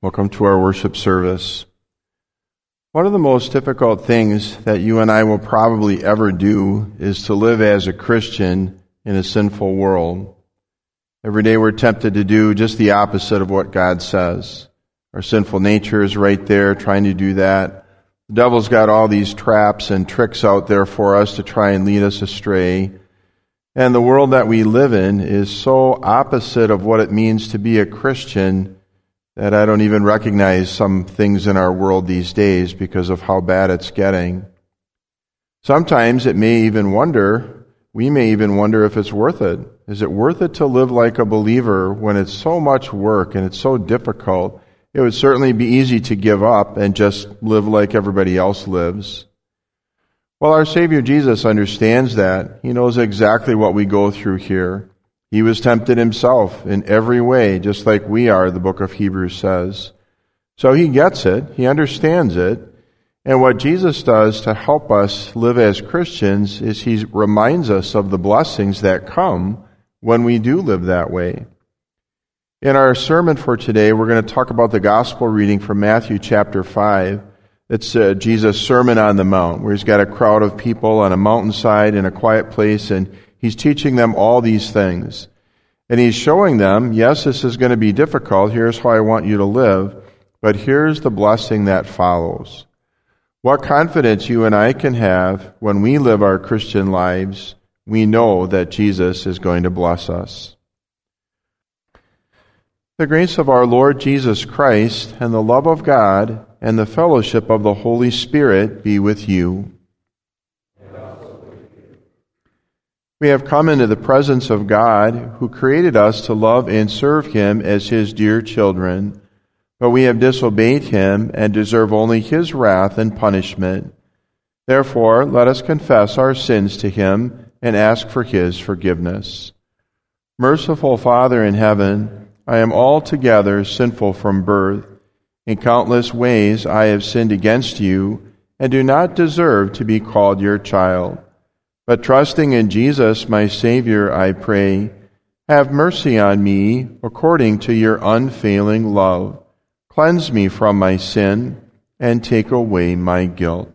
Welcome to our worship service. One of the most difficult things that you and I will probably ever do is to live as a Christian in a sinful world. Every day we're tempted to do just the opposite of what God says. Our sinful nature is right there trying to do that. The devil's got all these traps and tricks out there for us to try and lead us astray. And the world that we live in is so opposite of what it means to be a Christian that I don't even recognize some things in our world these days because of how bad it's getting. Sometimes we may even wonder if it's worth it. Is it worth it to live like a believer when it's so much work and it's so difficult? It would certainly be easy to give up and just live like everybody else lives. Well, our Savior Jesus understands that. He knows exactly what we go through here. He was tempted himself in every way, just like we are, the book of Hebrews says. So he gets it, he understands it, and what Jesus does to help us live as Christians is he reminds us of the blessings that come when we do live that way. In our sermon for today, we're going to talk about the gospel reading from Matthew chapter 5. It's Jesus' Sermon on the Mount, where he's got a crowd of people on a mountainside in a quiet place, and he's teaching them all these things. And he's showing them, yes, this is going to be difficult. Here's how I want you to live. But here's the blessing that follows. What confidence you and I can have when we live our Christian lives, we know that Jesus is going to bless us. The grace of our Lord Jesus Christ and the love of God and the fellowship of the Holy Spirit be with you. We have come into the presence of God, who created us to love and serve Him as His dear children, but we have disobeyed Him and deserve only His wrath and punishment. Therefore, let us confess our sins to Him and ask for His forgiveness. Merciful Father in heaven, I am altogether sinful from birth. In countless ways I have sinned against you and do not deserve to be called your child. But trusting in Jesus, my Savior, I pray, have mercy on me according to your unfailing love. Cleanse me from my sin and take away my guilt.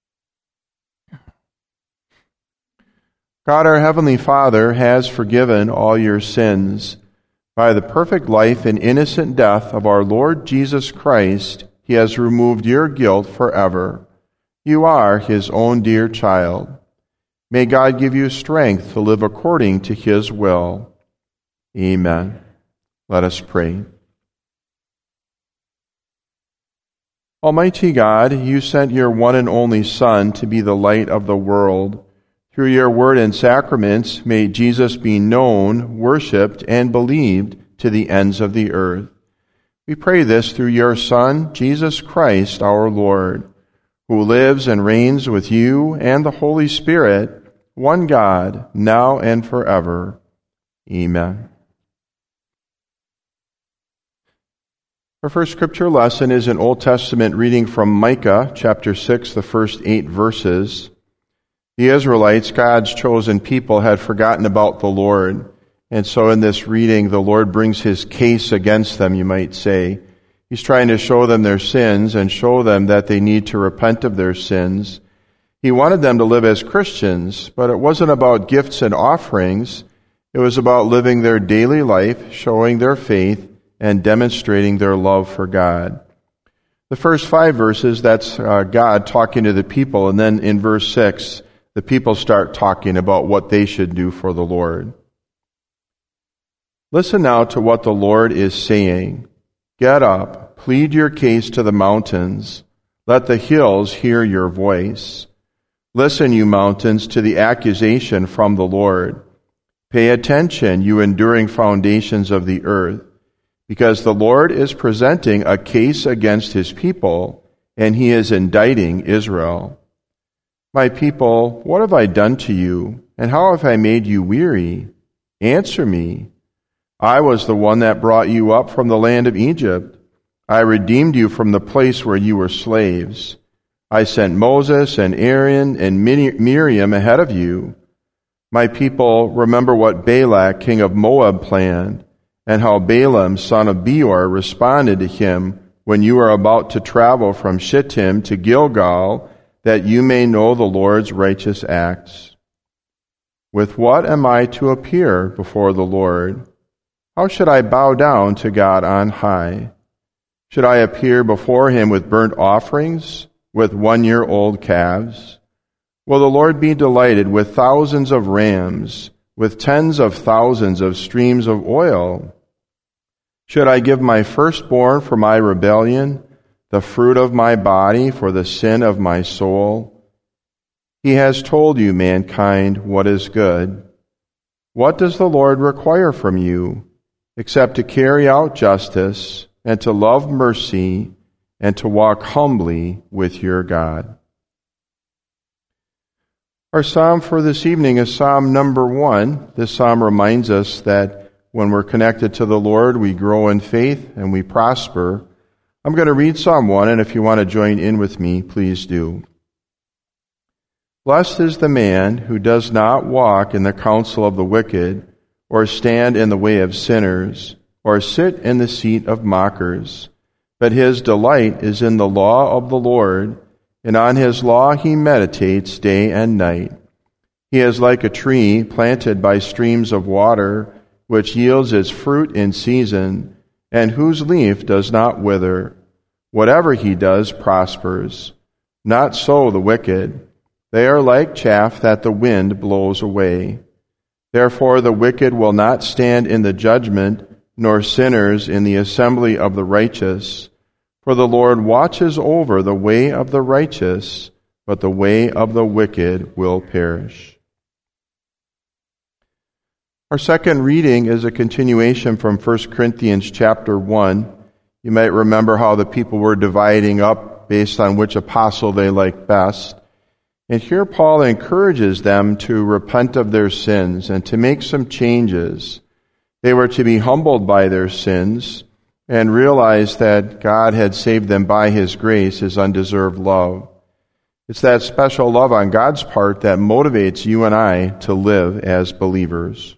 God, our Heavenly Father, has forgiven all your sins. By the perfect life and innocent death of our Lord Jesus Christ, He has removed your guilt forever. You are His own dear child. May God give you strength to live according to His will. Amen. Let us pray. Almighty God, you sent your one and only Son to be the light of the world. Through your word and sacraments, may Jesus be known, worshipped, and believed to the ends of the earth. We pray this through your Son, Jesus Christ, our Lord, who lives and reigns with you and the Holy Spirit, one God, now and forever. Amen. Our first scripture lesson is an Old Testament reading from Micah, chapter 6, the first 8 verses. The Israelites, God's chosen people, had forgotten about the Lord. And so in this reading, the Lord brings His case against them, you might say. He's trying to show them their sins and show them that they need to repent of their sins. He wanted them to live as Christians, but it wasn't about gifts and offerings. It was about living their daily life, showing their faith, and demonstrating their love for God. The first 5 verses, that's God talking to the people, and then in verse 6, the people start talking about what they should do for the Lord. Listen now to what the Lord is saying. Get up, plead your case to the mountains. Let the hills hear your voice. Listen, you mountains, to the accusation from the Lord. Pay attention, you enduring foundations of the earth, because the Lord is presenting a case against His people, and He is indicting Israel. My people, what have I done to you, and how have I made you weary? Answer me. I was the one that brought you up from the land of Egypt. I redeemed you from the place where you were slaves. I sent Moses and Aaron and Miriam ahead of you. My people, remember what Balak, king of Moab, planned, and how Balaam, son of Beor, responded to him when you are about to travel from Shittim to Gilgal, that you may know the Lord's righteous acts. With what am I to appear before the Lord? How should I bow down to God on high? Should I appear before him with burnt offerings, with 1-year-old calves? Will the Lord be delighted with thousands of rams, with tens of thousands of streams of oil? Should I give my firstborn for my rebellion, the fruit of my body for the sin of my soul? He has told you, mankind, what is good. What does the Lord require from you, except to carry out justice, and to love mercy, and to walk humbly with your God? Our psalm for this evening is Psalm number 1. This psalm reminds us that when we're connected to the Lord, we grow in faith and we prosper. I'm going to read Psalm 1, and if you want to join in with me, please do. Blessed is the man who does not walk in the counsel of the wicked, or stand in the way of sinners, or sit in the seat of mockers. But his delight is in the law of the Lord, and on his law he meditates day and night. He is like a tree planted by streams of water, which yields its fruit in season, and whose leaf does not wither. Whatever he does prospers. Not so the wicked. They are like chaff that the wind blows away. Therefore the wicked will not stand in the judgment, nor sinners in the assembly of the righteous. For the Lord watches over the way of the righteous, but the way of the wicked will perish. Our second reading is a continuation from 1 Corinthians chapter 1. You might remember how the people were dividing up based on which apostle they liked best. And here Paul encourages them to repent of their sins and to make some changes. They were to be humbled by their sins and realize that God had saved them by his grace, his undeserved love. It's that special love on God's part that motivates you and I to live as believers.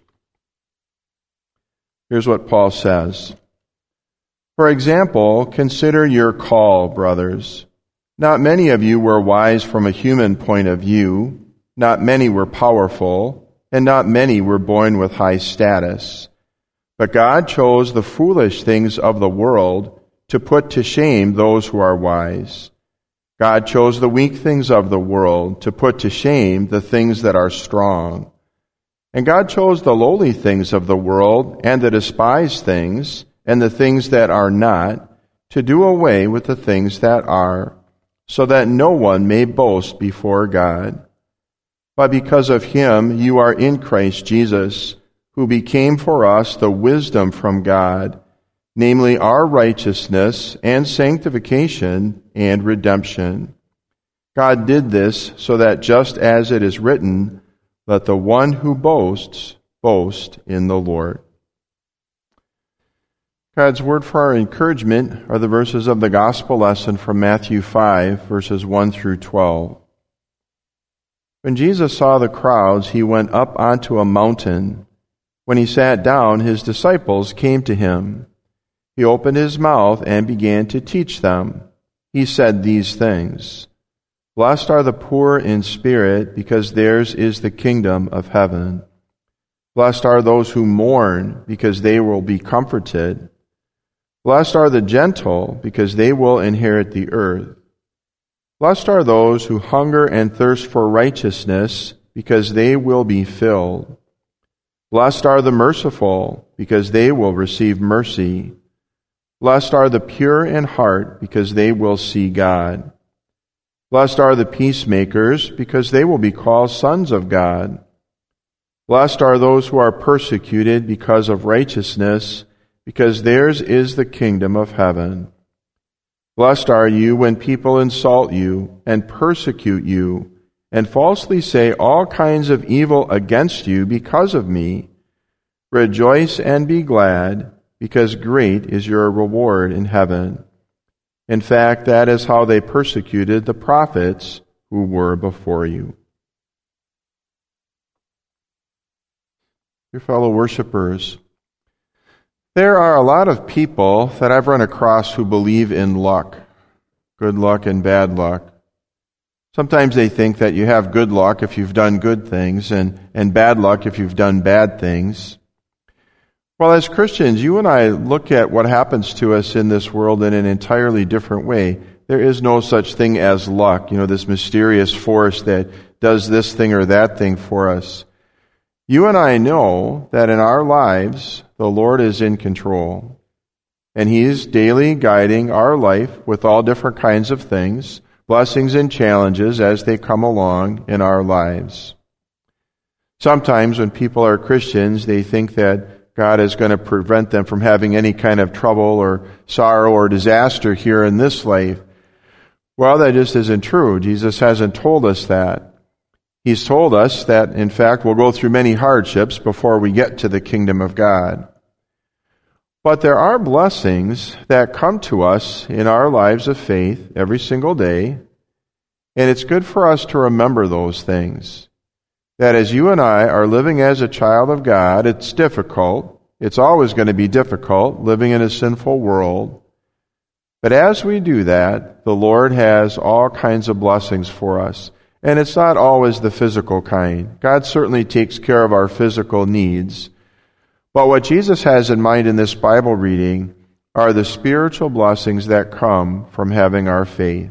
Here's what Paul says. For example, consider your call, brothers. Not many of you were wise from a human point of view. Not many were powerful, and not many were born with high status. But God chose the foolish things of the world to put to shame those who are wise. God chose the weak things of the world to put to shame the things that are strong. And God chose the lowly things of the world and the despised things and the things that are not to do away with the things that are, so that no one may boast before God. But because of him you are in Christ Jesus, who became for us the wisdom from God, namely our righteousness and sanctification and redemption. God did this so that just as it is written, let the one who boasts, boast in the Lord. God's word for our encouragement are the verses of the gospel lesson from Matthew 5, verses 1 through 12. When Jesus saw the crowds, he went up onto a mountain. When he sat down, his disciples came to him. He opened his mouth and began to teach them. He said these things. Blessed are the poor in spirit, because theirs is the kingdom of heaven. Blessed are those who mourn, because they will be comforted. Blessed are the gentle, because they will inherit the earth. Blessed are those who hunger and thirst for righteousness, because they will be filled. Blessed are the merciful, because they will receive mercy. Blessed are the pure in heart, because they will see God. Blessed are the peacemakers, because they will be called sons of God. Blessed are those who are persecuted because of righteousness, because theirs is the kingdom of heaven. Blessed are you when people insult you and persecute you, and falsely say all kinds of evil against you because of me. Rejoice and be glad, because great is your reward in heaven. In fact, that is how they persecuted the prophets who were before you. Dear fellow worshipers, There are a lot of people that I've run across who believe in luck, good luck and bad luck. Sometimes they think that you have good luck if you've done good things and bad luck if you've done bad things. Well, as Christians, you and I look at what happens to us in this world in an entirely different way. There is no such thing as luck, this mysterious force that does this thing or that thing for us. You and I know that in our lives, the Lord is in control. And He's daily guiding our life with all different kinds of things, blessings and challenges as they come along in our lives. Sometimes when people are Christians, they think that God is going to prevent them from having any kind of trouble or sorrow or disaster here in this life. Well, that just isn't true. Jesus hasn't told us that. He's told us that, in fact, we'll go through many hardships before we get to the kingdom of God. But there are blessings that come to us in our lives of faith every single day, and it's good for us to remember those things. That as you and I are living as a child of God, it's difficult. It's always going to be difficult living in a sinful world. But as we do that, the Lord has all kinds of blessings for us. And it's not always the physical kind. God certainly takes care of our physical needs. But what Jesus has in mind in this Bible reading are the spiritual blessings that come from having our faith.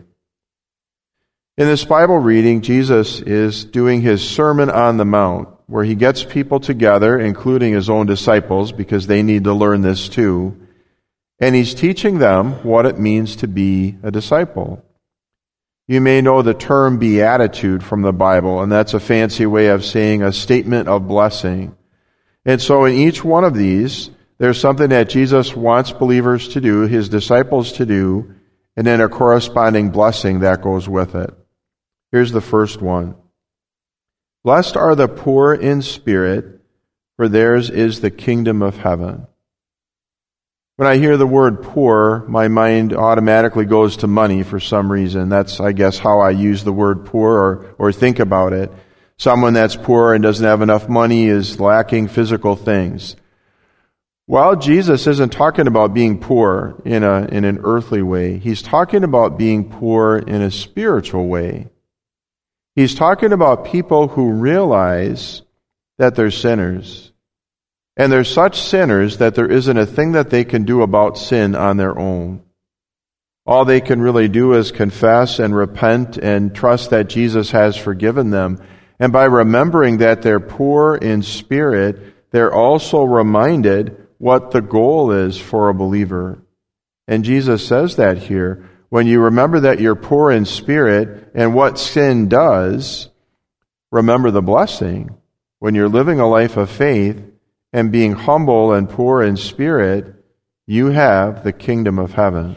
In this Bible reading, Jesus is doing His Sermon on the Mount, where He gets people together, including His own disciples, because they need to learn this too. And He's teaching them what it means to be a disciple. You may know the term beatitude from the Bible, and that's a fancy way of saying a statement of blessing. And so in each one of these, there's something that Jesus wants believers to do, His disciples to do, and then a corresponding blessing that goes with it. Here's the first one. Blessed are the poor in spirit, for theirs is the kingdom of heaven. When I hear the word poor, my mind automatically goes to money for some reason. That's, I guess, how I use the word poor or think about it. Someone that's poor and doesn't have enough money is lacking physical things. Well, Jesus isn't talking about being poor in an earthly way. He's talking about being poor in a spiritual way. He's talking about people who realize that they're sinners. And they're such sinners that there isn't a thing that they can do about sin on their own. All they can really do is confess and repent and trust that Jesus has forgiven them. And by remembering that they're poor in spirit, they're also reminded what the goal is for a believer. And Jesus says that here. When you remember that you're poor in spirit and what sin does, remember the blessing. When you're living a life of faith, and being humble and poor in spirit, you have the kingdom of heaven.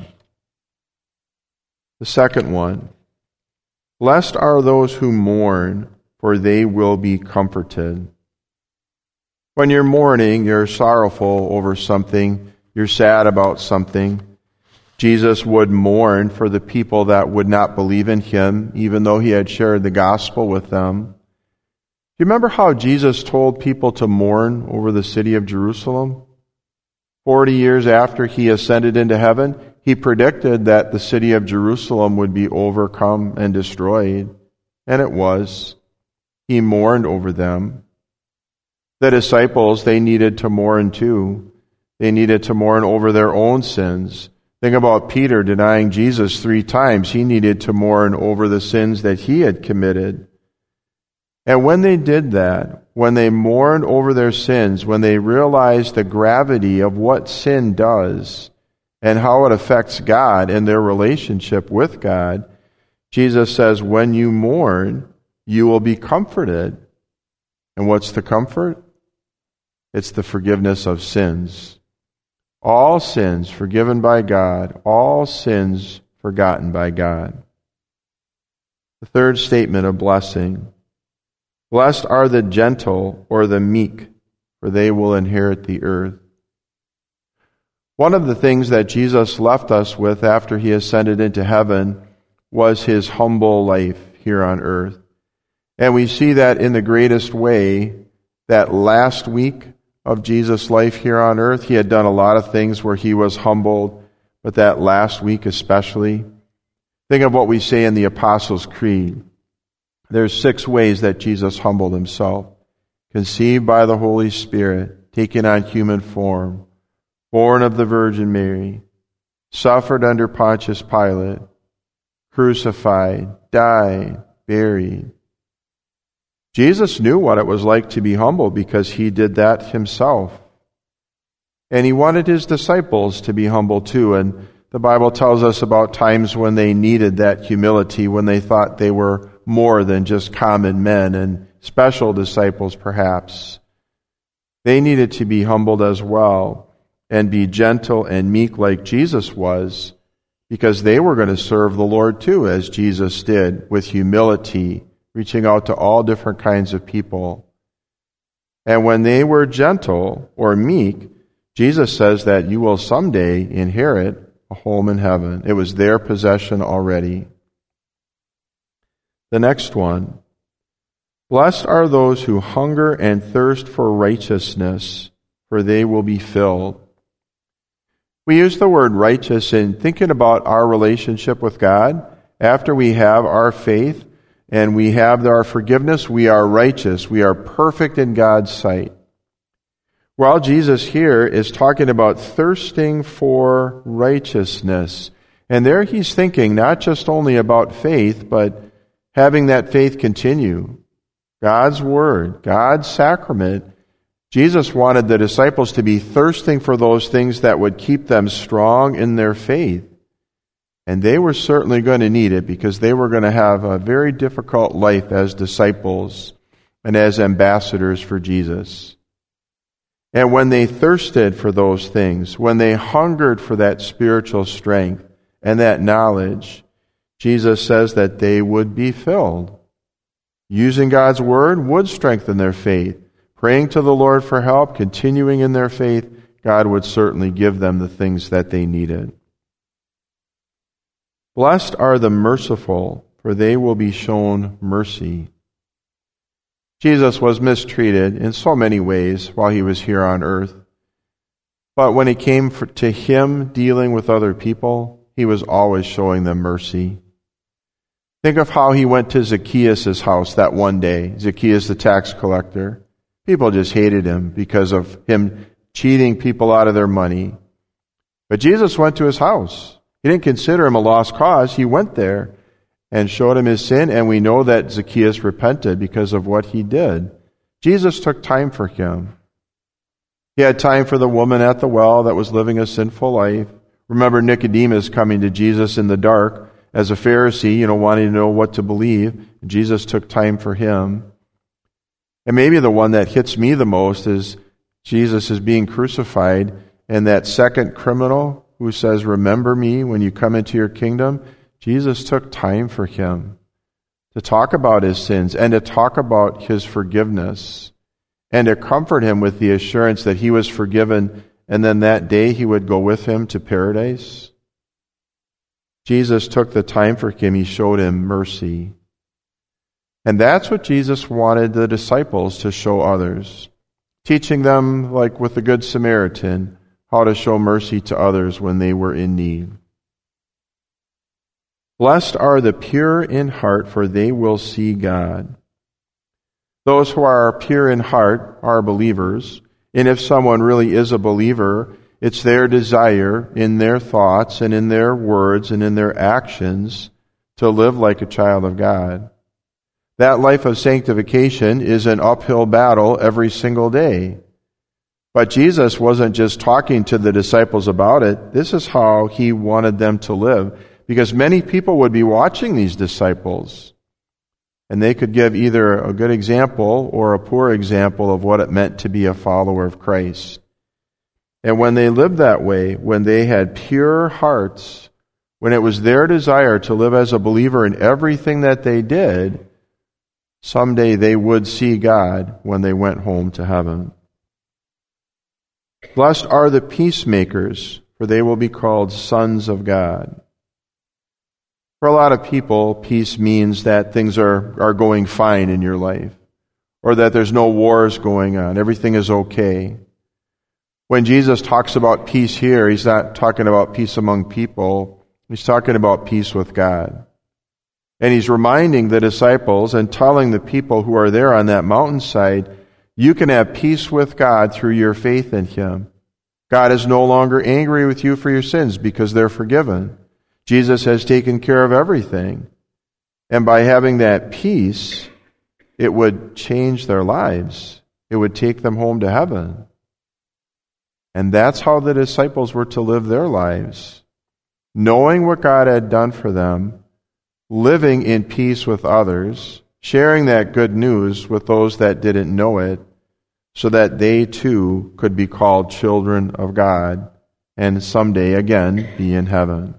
The second one, blessed are those who mourn, for they will be comforted. When you're mourning, you're sorrowful over something, you're sad about something. Jesus would mourn for the people that would not believe in Him, even though He had shared the gospel with them. Do you remember how Jesus told people to mourn over the city of Jerusalem? 40 years after He ascended into heaven, He predicted that the city of Jerusalem would be overcome and destroyed. And it was. He mourned over them. The disciples, they needed to mourn too. They needed to mourn over their own sins. Think about Peter denying Jesus 3 times. He needed to mourn over the sins that he had committed. And when they did that, when they mourned over their sins, when they realized the gravity of what sin does and how it affects God and their relationship with God, Jesus says, when you mourn, you will be comforted. And what's the comfort? It's the forgiveness of sins. All sins forgiven by God, all sins forgotten by God. The third statement of blessing. Blessed are the gentle or the meek, for they will inherit the earth. One of the things that Jesus left us with after He ascended into heaven was His humble life here on earth. And we see that in the greatest way that last week of Jesus' life here on earth. He had done a lot of things where he was humbled, but that last week especially. Think of what we say in the Apostles' Creed. There's 6 ways that Jesus humbled himself. Conceived by the Holy Spirit, taken on human form, born of the Virgin Mary, suffered under Pontius Pilate, crucified, died, buried. Jesus knew what it was like to be humble because he did that himself. And he wanted his disciples to be humble too. And the Bible tells us about times when they needed that humility, when they thought they were more than just common men and special disciples perhaps. They needed to be humbled as well and be gentle and meek like Jesus was, because they were going to serve the Lord too, as Jesus did, with humility, reaching out to all different kinds of people. And when they were gentle or meek, Jesus says that you will someday inherit a home in heaven. It was their possession already. The next one. Blessed are those who hunger and thirst for righteousness, for they will be filled. We use the word righteous in thinking about our relationship with God. After we have our faith and we have our forgiveness, we are righteous. We are perfect in God's sight. While Jesus here is talking about thirsting for righteousness. And there he's thinking not just only about faith, but having that faith continue. God's Word, God's sacrament. Jesus wanted the disciples to be thirsting for those things that would keep them strong in their faith. And they were certainly going to need it because they were going to have a very difficult life as disciples and as ambassadors for Jesus. And when they thirsted for those things, when they hungered for that spiritual strength and that knowledge, Jesus says that they would be filled. Using God's Word would strengthen their faith. Praying to the Lord for help, continuing in their faith, God would certainly give them the things that they needed. Blessed are the merciful, for they will be shown mercy. Jesus was mistreated in so many ways while he was here on earth. But when it came to him dealing with other people, he was always showing them mercy. Think of how he went to Zacchaeus' house that one day, Zacchaeus the tax collector. People just hated him because of him cheating people out of their money. But Jesus went to his house. He didn't consider him a lost cause. He went there and showed him his sin, and we know that Zacchaeus repented because of what he did. Jesus took time for him. He had time for the woman at the well that was living a sinful life. Remember Nicodemus coming to Jesus in the dark as a Pharisee, wanting to know what to believe. Jesus took time for him. And maybe the one that hits me the most is Jesus is being crucified, and that second criminal who says, "Remember me when you come into your kingdom," Jesus took time for him to talk about his sins and to talk about his forgiveness and to comfort him with the assurance that he was forgiven, and then that day he would go with him to paradise. Jesus took the time for him. He showed him mercy. And that's what Jesus wanted the disciples to show others, teaching them, like with the Good Samaritan, how to show mercy to others when they were in need. Blessed are the pure in heart, for they will see God. Those who are pure in heart are believers, and if someone really is a believer, it's their desire in their thoughts and in their words and in their actions to live like a child of God. That life of sanctification is an uphill battle every single day. But Jesus wasn't just talking to the disciples about it. This is how he wanted them to live, because many people would be watching these disciples, and they could give either a good example or a poor example of what it meant to be a follower of Christ. And when they lived that way, when they had pure hearts, when it was their desire to live as a believer in everything that they did, someday they would see God when they went home to heaven. Blessed are the peacemakers, for they will be called sons of God. For a lot of people, peace means that things are going fine in your life, or that there's no wars going on. Everything is okay. When Jesus talks about peace here, he's not talking about peace among people. He's talking about peace with God. And he's reminding the disciples and telling the people who are there on that mountainside, you can have peace with God through your faith in him. God is no longer angry with you for your sins because they're forgiven. Jesus has taken care of everything. And by having that peace, it would change their lives. It would take them home to heaven. And that's how the disciples were to live their lives. Knowing what God had done for them, living in peace with others, sharing that good news with those that didn't know it, so that they too could be called children of God and someday again be in heaven.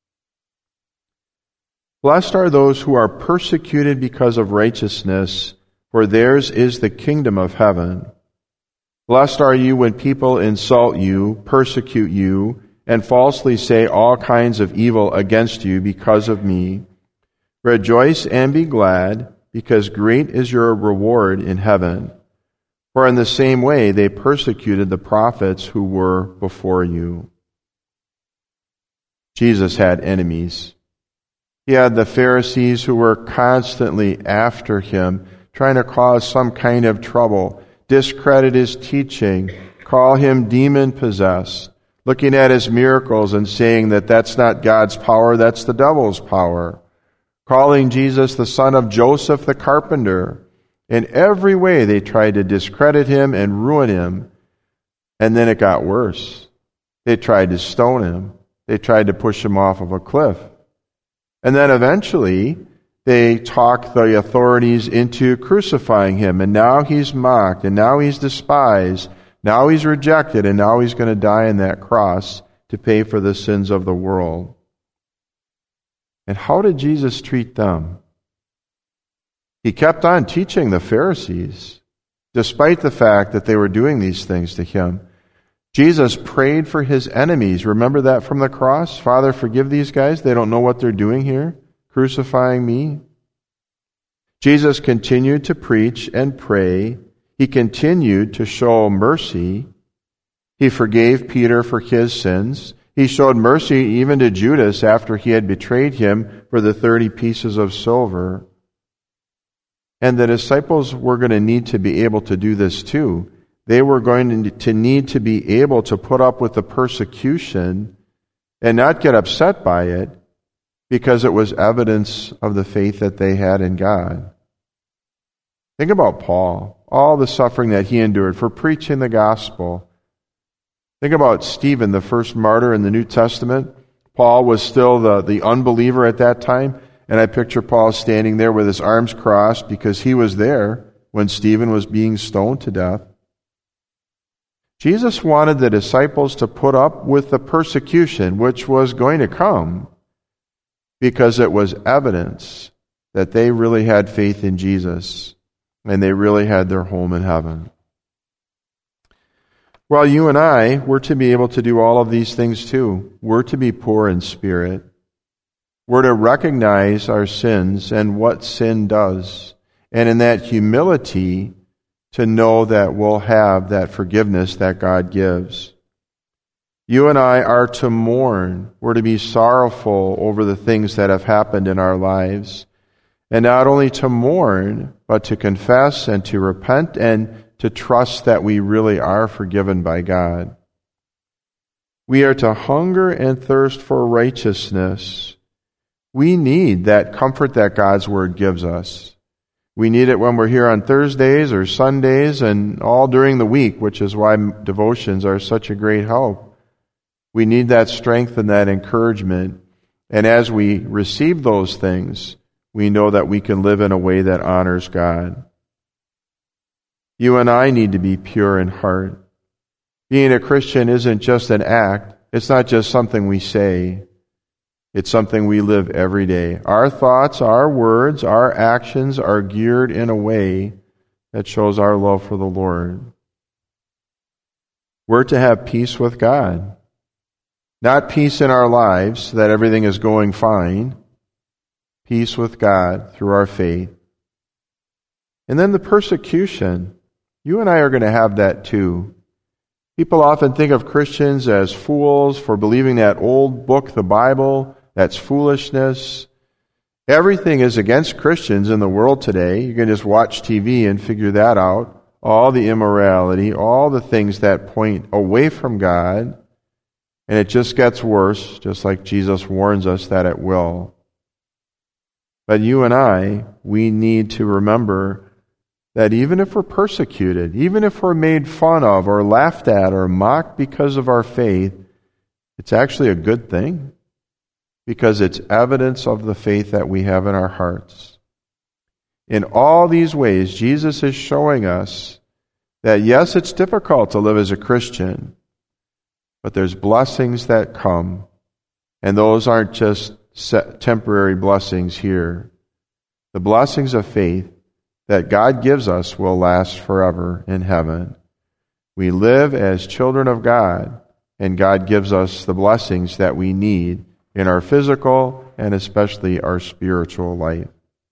Blessed are those who are persecuted because of righteousness, for theirs is the kingdom of heaven. Blessed are you when people insult you, persecute you, and falsely say all kinds of evil against you because of me. Rejoice and be glad, because great is your reward in heaven. For in the same way they persecuted the prophets who were before you. Jesus had enemies. He had the Pharisees who were constantly after him, trying to cause some kind of trouble, discredit his teaching, call him demon-possessed, looking at his miracles and saying that that's not God's power, that's the devil's power, calling Jesus the son of Joseph the carpenter. In every way they tried to discredit him and ruin him. And then it got worse. They tried to stone him. They tried to push him off of a cliff. And then eventually they talked the authorities into crucifying him. And now he's mocked. And now he's despised. Now he's rejected. And now he's going to die on that cross to pay for the sins of the world. And how did Jesus treat them? He kept on teaching the Pharisees, despite the fact that they were doing these things to him. Jesus prayed for his enemies. Remember that from the cross? Father, forgive these guys. They don't know what they're doing here, crucifying me. Jesus continued to preach and pray. He continued to show mercy. He forgave Peter for his sins. He showed mercy even to Judas after he had betrayed him for the 30 pieces of silver. And the disciples were going to need to be able to do this too. They were going to need to be able to put up with the persecution and not get upset by it because it was evidence of the faith that they had in God. Think about Paul, all the suffering that he endured for preaching the gospel. Think about Stephen, the first martyr in the New Testament. Paul was still the unbeliever at that time. And I picture Paul standing there with his arms crossed because he was there when Stephen was being stoned to death. Jesus wanted the disciples to put up with the persecution which was going to come because it was evidence that they really had faith in Jesus and they really had their home in heaven. Well, you and I, we're to be able to do all of these things too. We're to be poor in spirit. We're to recognize our sins and what sin does. And in that humility, to know that we'll have that forgiveness that God gives. You and I are to mourn. We're to be sorrowful over the things that have happened in our lives. And not only to mourn, but to confess and to repent and to trust that we really are forgiven by God. We are to hunger and thirst for righteousness. We need that comfort that God's Word gives us. We need it when we're here on Thursdays or Sundays and all during the week, which is why devotions are such a great help. We need that strength and that encouragement. And as we receive those things, we know that we can live in a way that honors God. You and I need to be pure in heart. Being a Christian isn't just an act. It's not just something we say. It's something we live every day. Our thoughts, our words, our actions are geared in a way that shows our love for the Lord. We're to have peace with God. Not peace in our lives, so that everything is going fine. Peace with God through our faith. And then the persecution. You and I are going to have that too. People often think of Christians as fools for believing that old book, the Bible. That's foolishness. Everything is against Christians in the world today. You can just watch TV and figure that out. All the immorality, all the things that point away from God. And it just gets worse, just like Jesus warns us that it will. But you and I, we need to remember that even if we're persecuted, even if we're made fun of or laughed at or mocked because of our faith, it's actually a good thing because it's evidence of the faith that we have in our hearts. In all these ways, Jesus is showing us that yes, it's difficult to live as a Christian, but there's blessings that come, and those aren't just temporary blessings here. The blessings of faith that God gives us will last forever in heaven. We live as children of God, and God gives us the blessings that we need in our physical and especially our spiritual life.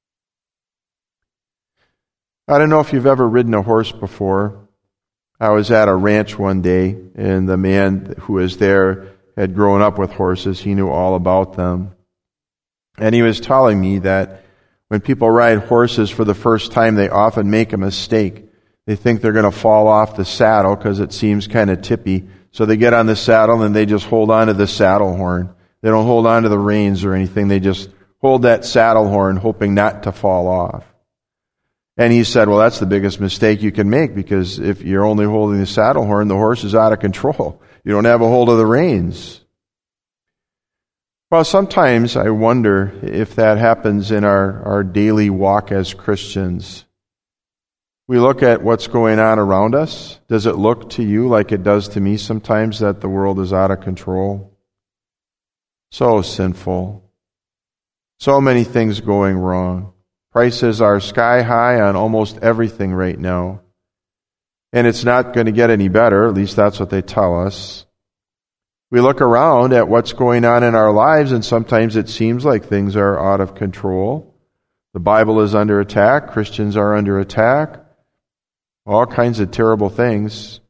I don't know if you've ever ridden a horse before. I was at a ranch one day, and the man who was there had grown up with horses. He knew all about them. And he was telling me that when people ride horses for the first time, they often make a mistake. They think they're going to fall off the saddle because it seems kind of tippy. So they get on the saddle and they just hold on to the saddle horn. They don't hold on to the reins or anything. They just hold that saddle horn hoping not to fall off. And he said, well, that's the biggest mistake you can make because if you're only holding the saddle horn, the horse is out of control. You don't have a hold of the reins. Well, sometimes I wonder if that happens in our daily walk as Christians. We look at what's going on around us. Does it look to you like it does to me sometimes that the world is out of control? So sinful. So many things going wrong. Prices are sky high on almost everything right now. And it's not going to get any better, at least that's what they tell us. We look around at what's going on in our lives, and sometimes it seems like things are out of control. The Bible is under attack. Christians are under attack. All kinds of terrible things.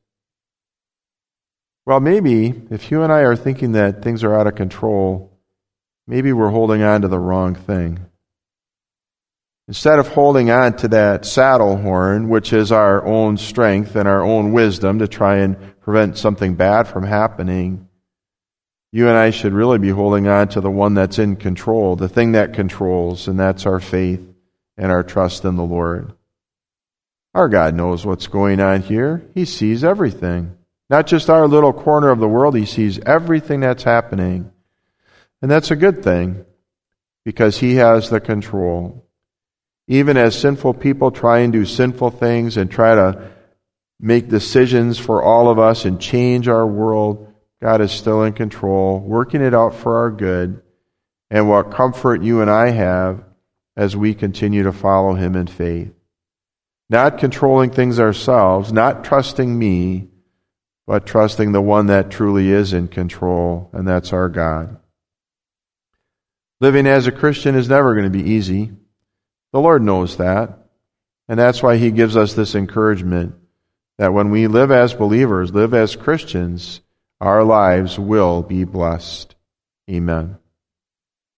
Well, maybe if you and I are thinking that things are out of control, maybe we're holding on to the wrong thing. Instead of holding on to that saddle horn, which is our own strength and our own wisdom to try and prevent something bad from happening, you and I should really be holding on to the one that's in control, the thing that controls, and that's our faith and our trust in the Lord. Our God knows what's going on here. He sees everything. Not just our little corner of the world, He sees everything that's happening. And that's a good thing, because He has the control. Even as sinful people try and do sinful things and try to make decisions for all of us and change our world, God is still in control, working it out for our good, and what comfort you and I have as we continue to follow Him in faith. Not controlling things ourselves, not trusting me, but trusting the one that truly is in control, and that's our God. Living as a Christian is never going to be easy. The Lord knows that, and that's why He gives us this encouragement that when we live as believers, live as Christians, our lives will be blessed. Amen.